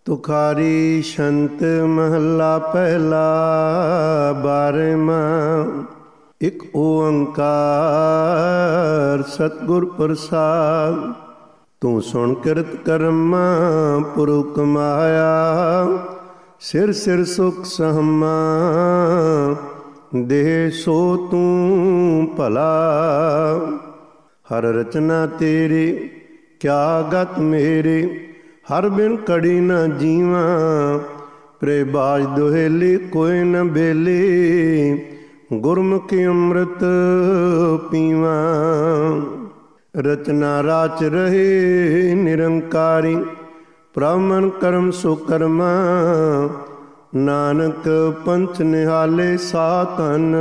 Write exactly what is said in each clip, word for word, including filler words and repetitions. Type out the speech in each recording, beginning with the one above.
ਤੁਖਾਰੀ ਛੰਤ ਮਹੱਲਾ ਪਹਿਲਾ ਬਾਰ੍ਹਵਾਂ। ਇਕ ਓੰਕਾਰ ਸਤਿਗੁਰ ਪ੍ਰਸਾਦਿ। ਤੂੰ ਸੁਣ ਕਿਰਤ ਕਰਮਾ ਪੁਰਖ ਕਮਾਇਆ, ਸਿਰ ਸਿਰ ਸੁਖ ਸਹਮਾ ਦੇਹ ਸੋ ਤੂੰ ਭਲਾ। ਹਰ ਰਚਨਾ ਤੇਰੀ ਕਿਆ ਗਤ ਮੇਰੀ, ਹਰ ਬਿਨ ਕੜੀ ਨ ਜੀਵਾਂ। ਪ੍ਰੇ ਬਾਜ ਦੁਹੇਲੀ ਕੋਈ ਨ ਬੇਲੀ, ਗੁਰਮੁਖੀ ਅੰਮ੍ਰਿਤ ਪੀਵਾਂ। ਰਚਨਾ ਰਾਚ ਰਹੇ ਨਿਰੰਕਾਰੀ, ਪ੍ਰਭ ਮਨ ਕਰਮ ਸੋ ਕਰਮਾ। ਨਾਨਕ ਪੰਚ ਨਿਹਾਲੇ ਸਾਧਨ,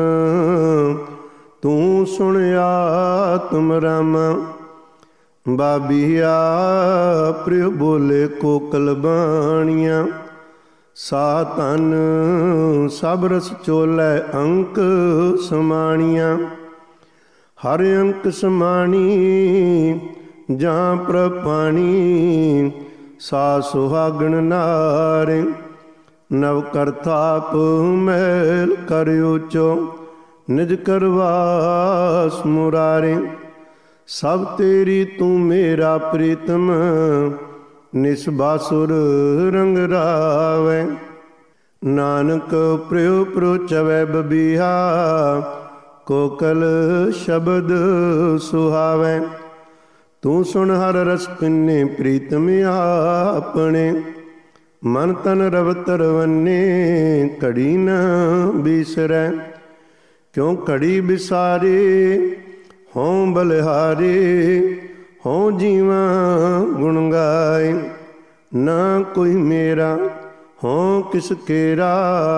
ਤੂੰ ਸੁਣਿਆ ਤੁਮ ਰਾਮਾ। ਬਾਬੀਆ ਪ੍ਰਿਯ ਬੋਲੇ ਕੋਕਲ ਬਾਣੀਆਂ, ਸਾ ਧਨ ਸਭ ਰਸ ਚੋਲੇ ਅੰਕ ਸਮਾਣੀਆਂ। ਹਰ ਅੰਕ ਸਮਾਣੀ ਜਾਂ ਪ੍ਰਪਾਣੀ, ਸਾ ਸੁਹਾਗਣ ਨਾਰੇ। ਨਵ ਕਰਤਾਪ ਮਹਿਲ ਕਰ ਉਚੋ, ਨਿਜ ਕਰਵਾਸ ਮੁਰਾਰੇ। ਸਭ ਤੇਰੀ ਤੂੰ ਮੇਰਾ ਪ੍ਰੀਤਮ, ਨਿਸਬਾਸੁਰ ਰੰਗ ਰਾਵੈ। ਨਾਨਕ ਪ੍ਰਿਯ ਪ੍ਰੋਚਵੈ ਬਬੀਹਾ, ਕੋਕਲ ਸ਼ਬਦ ਸੁਹਾਵੈ। ਤੂੰ ਸੁਣ ਹਰ ਰਸ ਪਿੰਨੇ ਪ੍ਰੀਤਮ ਆਪਣੇ, ਮਨ ਤਨ ਰਵ ਤਰਵੰਨੇ ਘੜੀ ਨ ਬਿਸਰੈ। ਕਿਉ ਘੜੀ ਬਿਸਾਰੇ ਹੋਂ ਬਲਿਹਾਰੇ, ਹੋਂ ਜੀਵਾਂ ਗੁਣ ਗਾਏ। ਨਾ ਕੋਈ ਮੇਰਾ ਹੋਂ ਕਿਸ ਕੇਰਾ,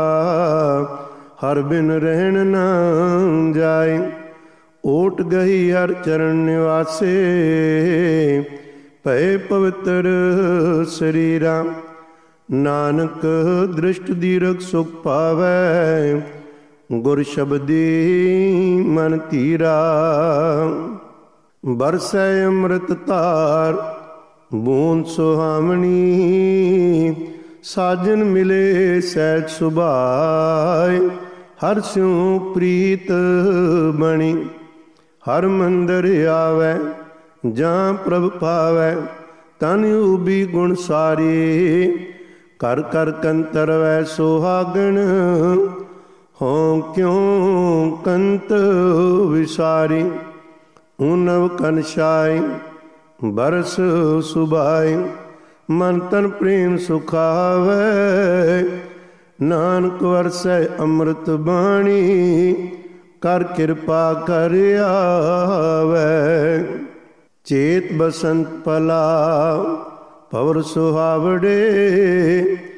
ਹਰ ਬਿਨ ਰਹਿਣ ਨਾ ਜਾਏ। ਓਟ ਗਈ ਹਰ ਚਰਨ ਨਿਵਾਸੇ, ਭਏ ਪਵਿੱਤਰ ਸਰੀਰਾ। ਨਾਨਕ ਦ੍ਰਿਸ਼ਟ ਦੀਰਘ ਸੁਖ ਪਾਵੈ, ਗੁਰ ਸ਼ਬਦੀ ਮਨ ਧੀਰਾ। ਬਰਸੈ ਅੰਮ੍ਰਿਤ ਧਾਰ ਬੂੰਦ ਸੁਹਾਵਣੀ, ਸਾਜਨ ਮਿਲੇ ਸਹਿਜ ਸੁਭਾਏ। ਹਰ ਸਿਉ ਪ੍ਰੀਤ ਬਣੀ, ਹਰ ਮੰਦਰ ਆਵੈ ਜਾਂ ਪ੍ਰਭ ਪਾਵੈ। ਤਨ ਉਬੀ ਗੁਣ ਸਾਰੀ, ਕਰ ਕਰ ਕੰਤਰ ਵੈ ਸੁਹਾਗਣ। ਹੋਂ ਕਿਉ ਕੰਤ ਵਿਸਾਰੀ, ਊਨਵ ਕਨਸ਼ਾਈ ਬਰਸ ਸੁਭਾਈ। ਮਨ ਤਨ ਪ੍ਰੇਮ ਸੁਖਾਵੈ, ਨਾਨਕ ਵਰਸੈ ਅੰਮ੍ਰਿਤ ਬਾਣੀ। ਕਰ ਕਿਰਪਾ ਕਰ ਆਵੈ। ਚੇਤ ਬਸੰਤ ਪਲਾ ਪਵਰ ਸੁਹਾਵੜੇ,